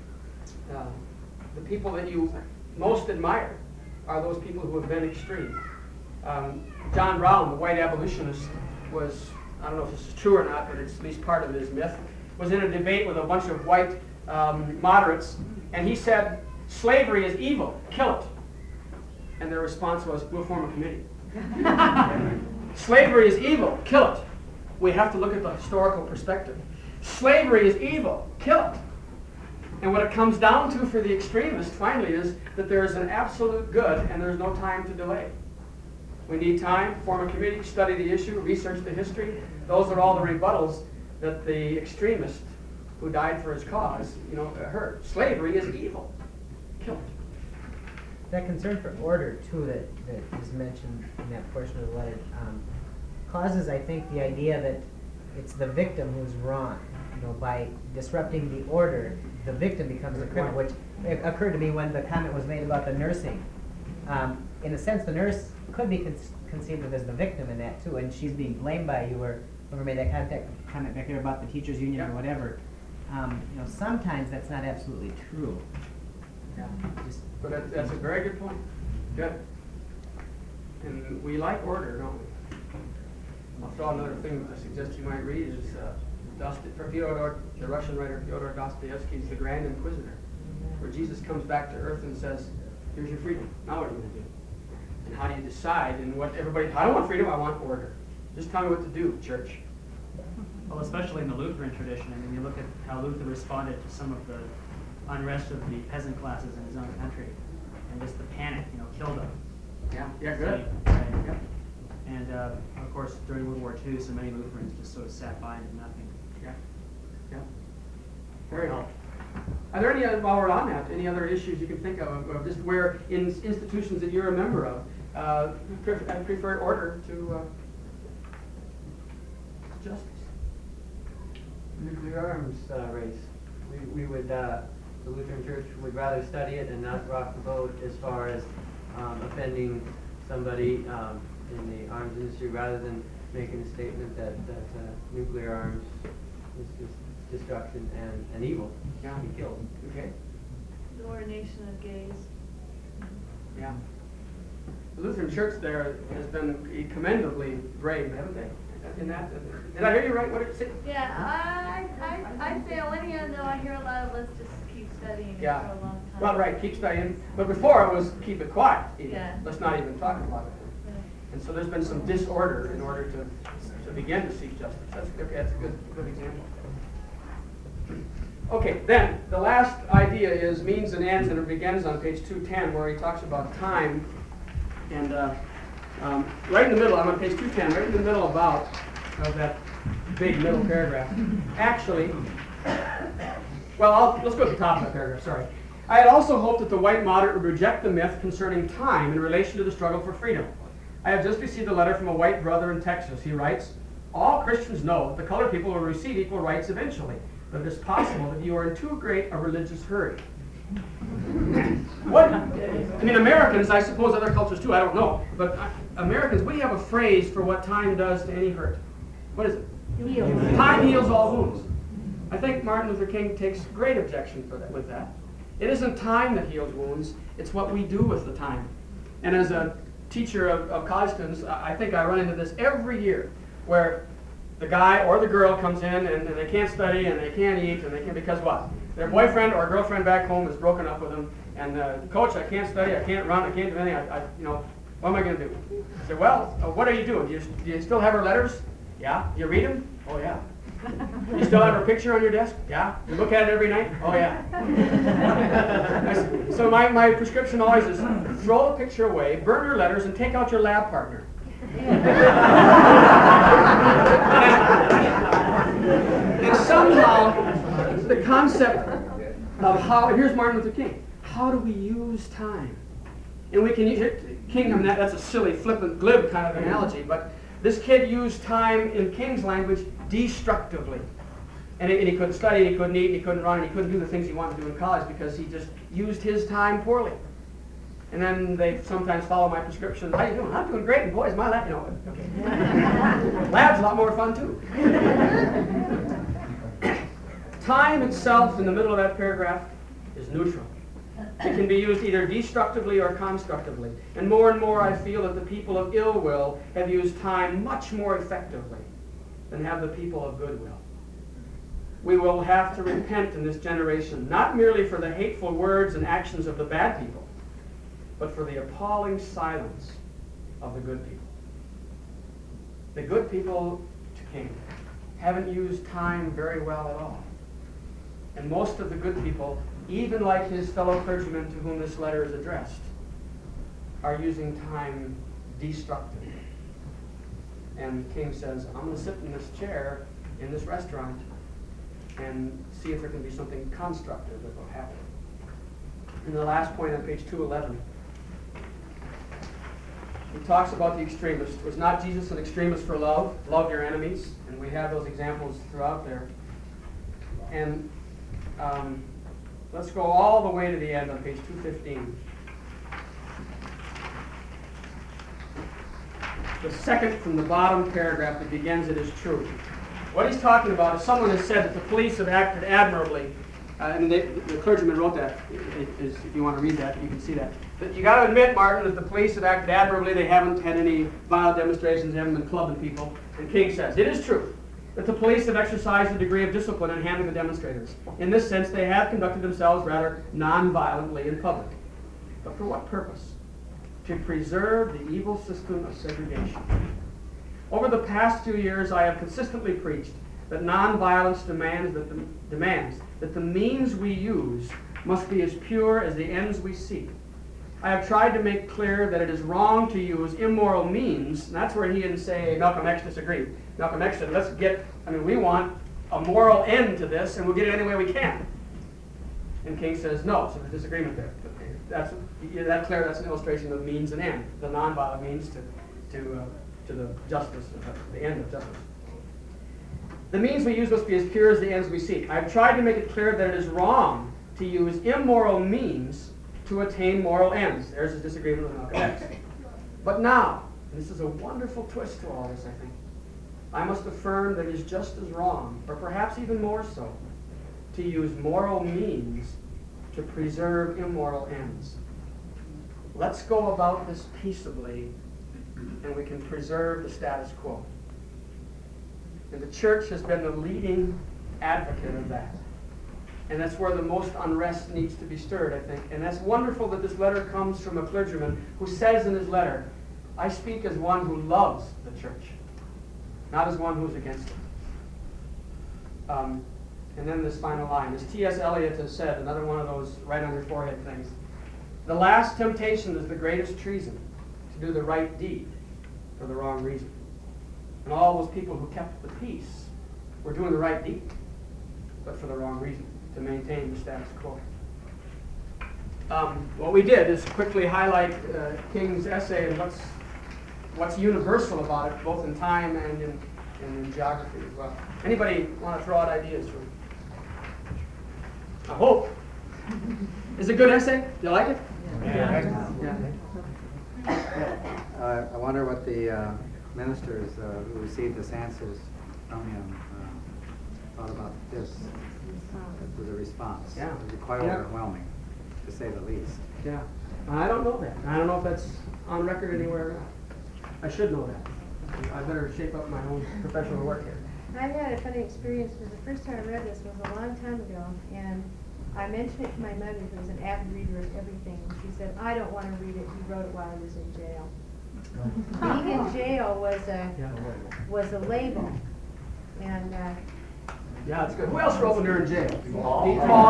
Speaker 1: the people that you most admire are those people who have been extreme. John Brown, the white abolitionist, was, I don't know if this is true or not, but it's at least part of his myth, was in a debate with a bunch of white moderates, and he said, slavery is evil, kill it. And their response was, we'll form a committee. Slavery is evil, kill it. We have to look at the historical perspective. Slavery is evil, kill it. And what it comes down to for the extremist, finally, is that there is an absolute good and there's no time to delay. We need time, form a committee, study the issue, research the history. Those are all the rebuttals that the extremist who died for his cause, heard. Slavery is evil. Kill it.
Speaker 7: That concern for order, too, that is mentioned in that portion of the letter, causes, I think, the idea that it's the victim who's wrong. By disrupting the order, the victim becomes the criminal, which occurred to me when the comment was made about the nursing. in a sense, the nurse could be conceived of as the victim in that too, and she's being blamed by you, or whoever made that comment back there about the teachers' union or whatever. Sometimes that's not absolutely true.
Speaker 1: Yeah. But that's a very good point. Good. And we like order, don't we? I'll throw another thing I suggest you might read is the Russian writer Fyodor Dostoevsky's The Grand Inquisitor, where Jesus comes back to earth and says, here's your freedom. Now what are you going to do? And how do you decide? And what everybody, I don't want freedom, I want order. Just tell me what to do, church.
Speaker 6: Well, especially in the Lutheran tradition, I mean, you look at how Luther responded to some of the unrest of the peasant classes in his own country, and just the panic, killed them.
Speaker 1: Yeah, good.
Speaker 6: Right. And of course, during World War II, so many Lutherans just sort of sat by and did nothing.
Speaker 1: Yeah. Very good. Are there any, while we're on that, any other issues you can think of just where in institutions that you're a member of, prefer order to justice?
Speaker 12: Nuclear arms race. We would, the Lutheran Church would rather study it and not rock the boat as far as offending somebody in the arms industry, rather than making a statement that nuclear arms is just destruction and evil.
Speaker 1: Yeah.
Speaker 12: Be killed.
Speaker 1: Okay.
Speaker 4: We're a nation of gays.
Speaker 1: Yeah. The Lutheran Church there has been commendably brave, haven't they? In that, did I hear you right? What did it say?
Speaker 4: Yeah, I say on one hand, though, I hear a lot of let's just keep studying it for a long time.
Speaker 1: Well, right, keep studying. But before it was keep it quiet. Even.
Speaker 4: Yeah.
Speaker 1: Let's not even talk about it.
Speaker 4: Yeah.
Speaker 1: And so there's been some disorder in order to begin to seek justice. That's a good example. Okay, then the last idea is means and ends, and it begins on page 210 where he talks about time. And right in the middle, I'm on page 210, right in the middle of that big middle paragraph. Actually, well, let's go to the top of that paragraph, sorry. I had also hoped that the white moderate would reject the myth concerning time in relation to the struggle for freedom. I have just received a letter from a white brother in Texas. He writes, all Christians know that the colored people will receive equal rights eventually, but it is possible that you are in too great a religious hurry. What? I mean, Americans, I suppose other cultures too, I don't know, but Americans, we have a phrase for what time does to any hurt. What is it?
Speaker 2: Heals.
Speaker 1: Time heals all wounds. I think Martin Luther King takes great objection with that. It isn't time that heals wounds, it's what we do with the time. And as a teacher of college students, I think I run into this every year, where the guy or the girl comes in and they can't study and they can't eat and they can't, because what? Their boyfriend or girlfriend back home has broken up with them, and coach, I can't study, I can't run, I can't do anything. What am I going to do? I say, well, what are you doing? Do you still have her letters? Yeah. You read them? Oh yeah. You still have her picture on your desk? Yeah. You look at it every night? Oh yeah. So my prescription always is throw the picture away, burn your letters, and take out your lab partner. And somehow the concept of how, here's Martin Luther King, how do we use time? And we can use it, King, I mean, that's a silly, flippant, glib kind of analogy, but this kid used time in King's language destructively. And he couldn't study, and he couldn't eat, and he couldn't run, and he couldn't do the things he wanted to do in college because he just used his time poorly. And then they sometimes follow my prescription. How you doing? I'm doing great, and boys, my lab, okay. Lab's a lot more fun too. Time itself in the middle of that paragraph is neutral. It can be used either destructively or constructively. And more I feel that the people of ill will have used time much more effectively than have the people of goodwill. We will have to repent in this generation, not merely for the hateful words and actions of the bad people, but for the appalling silence of the good people. The good people, to King, haven't used time very well at all. And most of the good people, even like his fellow clergymen to whom this letter is addressed, are using time destructively. And King says, I'm going to sit in this chair in this restaurant and see if there can be something constructive that will happen. And the last point on page 211, he talks about the extremist. Was not Jesus an extremist for love? Love your enemies. And we have those examples throughout there. And let's go all the way to the end on page 215. the second from the bottom paragraph that begins, "It is true." What he's talking about is someone has said that the police have acted admirably. The clergyman wrote that. If you want to read that, you can see that. But you got to admit, Martin, that the police have acted admirably. They haven't had any violent demonstrations. They haven't been clubbing people. And King says, "It is true that the police have exercised a degree of discipline in handling the demonstrators. In this sense, they have conducted themselves rather non-violently in public. But for what purpose? To preserve the evil system of segregation. Over the past few years, I have consistently preached that nonviolence demands that the means we use must be as pure as the ends we seek. I have tried to make clear that it is wrong to use immoral means," and that's where he and say Malcolm X disagreed. Malcolm X said, we want a moral end to this, and we'll get it any way we can. And King says, no, so there's disagreement there. That's an illustration of means and end, the nonviolent means to the justice, the end of justice. The means we use must be as pure as the ends we seek. I've tried to make it clear that it is wrong to use immoral means to attain moral ends. There's a disagreement with Malcolm X. But now, and this is a wonderful twist to all this, I think, I must affirm that it is just as wrong, or perhaps even more so, to use moral means to preserve immoral ends. Let's go about this peaceably, and we can preserve the status quo. And the church has been the leading advocate of that. And that's where the most unrest needs to be stirred, I think. And that's wonderful that this letter comes from a clergyman who says in his letter, "I speak as one who loves the church, not as one who's against it." And then this final line, as T.S. Eliot has said, another one of those right on your forehead things, "The last temptation is the greatest treason, to do the right deed for the wrong reason." And all those people who kept the peace were doing the right deed, but for the wrong reason, to maintain the status quo. What we did is quickly highlight King's essay and what's universal about it, both in time and in geography as well. Anybody want to throw out ideas for? I hope. Is it a good essay? Do you like it?
Speaker 14: Yeah.
Speaker 1: Yeah.
Speaker 14: I wonder what the ministers who received this answers from him thought about this as a response.
Speaker 1: Yeah.
Speaker 14: It was quite overwhelming, to say the least.
Speaker 1: Yeah. I don't know that. I don't know if that's on record anywhere or not. I should know that. I better shape up my own professional work here.
Speaker 5: I've had a funny experience because the first time I read this was a long time ago, and I mentioned it to my mother, who was an avid reader of everything, and she said, "I don't want to read it. He wrote it while he was in jail." Being in jail was a label, and
Speaker 1: yeah, it's good. Who else wrote when they're in jail? Paul.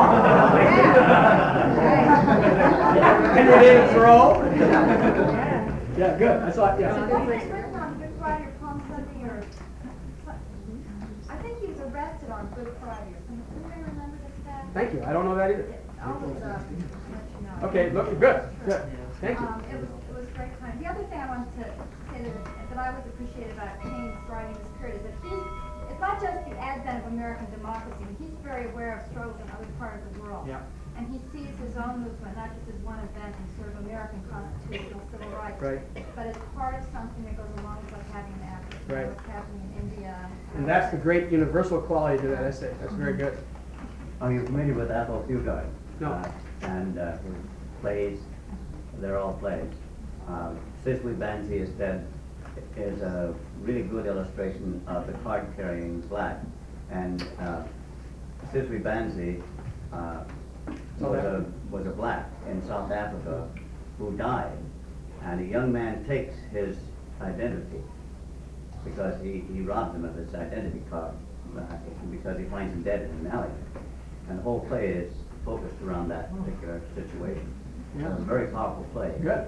Speaker 1: Henry David Thoreau. Yeah, good. I saw it. Yeah.
Speaker 4: Written on Good Friday or Palm Sunday, or I think he was arrested on Good Friday or something. Does anybody remember this fact?
Speaker 1: Thank you. I don't know that either.
Speaker 4: I'll look it up and let you know.
Speaker 1: Okay. Look, good. Good. Thank you.
Speaker 4: It was very kind. The other thing I wanted to say that I always appreciate about King's writing this period is that it's not just the advent of American democracy. He's very aware of struggles in other parts of the world.
Speaker 1: Yeah.
Speaker 4: And he sees his own movement not just as one event in sort of American constitutional civil rights,
Speaker 1: Right.
Speaker 4: but as part of something that goes along with what's happening in Africa,
Speaker 1: Right.
Speaker 4: what's happening in India.
Speaker 1: And that's the great universal quality to that essay. That's very good.
Speaker 15: Are you familiar with Athol Fugard?
Speaker 1: No.
Speaker 15: And his plays, they're all plays. Cicely Banzi is a really good illustration of the card-carrying black. And Cicely Banzi was a black in South Africa who died. And a young man takes his identity because he robbed him of his identity card because he finds him dead in an alley. And the whole play is focused around that particular situation.
Speaker 1: Yeah.
Speaker 15: So it's a very powerful play.
Speaker 1: Good.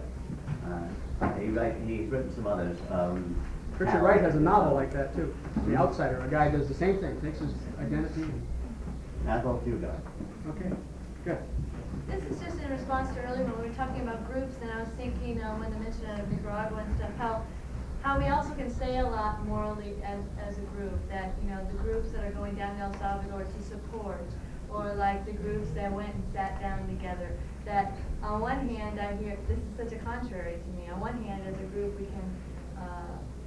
Speaker 15: He's written some others.
Speaker 1: Richard Wright has a novel like that too. The Outsider. A guy does the same thing. Takes his identity.
Speaker 15: Athol Fugard.
Speaker 1: Okay. Good.
Speaker 16: This is just in response to earlier when we were talking about groups, and I was thinking when they mentioned out of Nicaragua and stuff, how we also can say a lot morally as a group, that the groups that are going down to El Salvador to support, or like the groups that went and sat down together, that on one hand I hear this is such a contrary to me. On one hand, as a group we can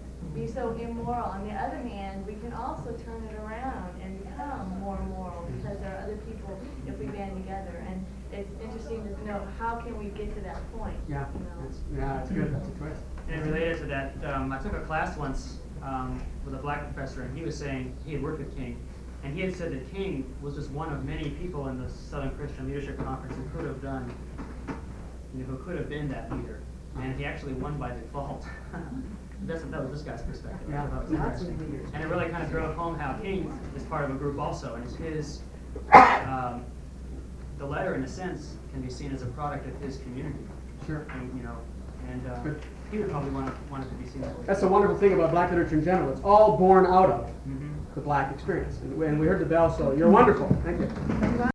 Speaker 16: so immoral. On the other hand, we can also turn it around and become more moral because there are other people if we band together. And it's interesting to know how can we get to that point.
Speaker 1: Yeah,
Speaker 16: you know?
Speaker 1: it's good. That's a twist.
Speaker 6: And related to that, I took a class once with a black professor, and he was saying he had worked with King, and he had said that King was just one of many people in the Southern Christian Leadership Conference who could have done, who could have been that leader, and he actually won by default. That was this guy's perspective.
Speaker 1: Yeah.
Speaker 6: I thought it was interesting. And it really kind of drove home how King is part of a group also, and it's his. The letter, in a sense, can be seen as a product of his community.
Speaker 1: Sure.
Speaker 6: And he would probably want it to be seen that way.
Speaker 1: That's the wonderful thing about black literature in general. It's all born out of the black experience. And we heard the bell, so you're wonderful. Thank you.